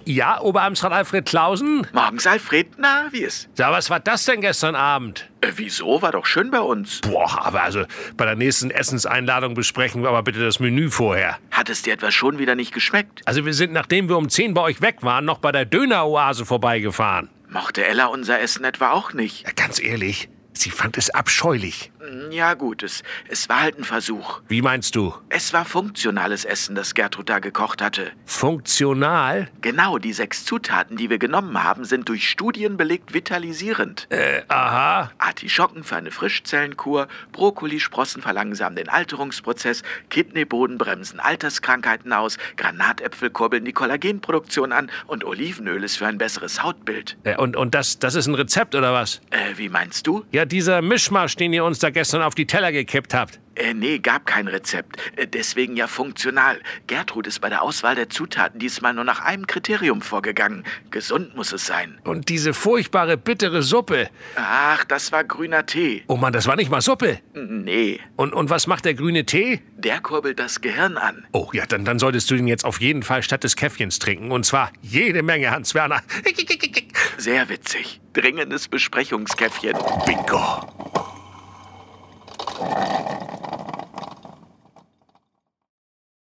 Ja, Oberamtsrat Alfred Clausen? Morgens, Alfred. Na, wie ist? Ja, was war das denn gestern Abend? Wieso? War doch schön bei uns. Boah, aber also bei der nächsten Essenseinladung besprechen wir aber bitte das Menü vorher. Hat es dir etwas schon wieder nicht geschmeckt? Also wir sind, nachdem wir um 10 bei euch weg waren, noch bei der Döneroase vorbeigefahren. Mochte Ella unser Essen etwa auch nicht? Ja, ganz ehrlich, sie fand es abscheulich. Ja gut, es war halt ein Versuch. Wie meinst du? Es war funktionales Essen, das Gertrud da gekocht hatte. Funktional? Genau, die 6 Zutaten, die wir genommen haben, sind durch Studien belegt vitalisierend. Aha. Artischocken für eine Frischzellenkur, Brokkolisprossen verlangsamen den Alterungsprozess, Kidneybohnen bremsen Alterskrankheiten aus, Granatäpfel kurbeln die Kollagenproduktion an und Olivenöl ist für ein besseres Hautbild. Und das ist ein Rezept, oder was? Wie meinst du? Ja, dieser Mischmasch, den ihr uns da gestern auf die Teller gekippt habt. Nee, gab kein Rezept. Deswegen ja funktional. Gertrud ist bei der Auswahl der Zutaten diesmal nur nach einem Kriterium vorgegangen. Gesund muss es sein. Und diese furchtbare, bittere Suppe. Ach, das war grüner Tee. Oh Mann, das war nicht mal Suppe. Nee. Und was macht der grüne Tee? Der kurbelt das Gehirn an. Oh ja, dann solltest du ihn jetzt auf jeden Fall statt des Käffchens trinken. Und zwar jede Menge, Hans-Werner. Sehr witzig. Dringendes Besprechungskäffchen. Bingo.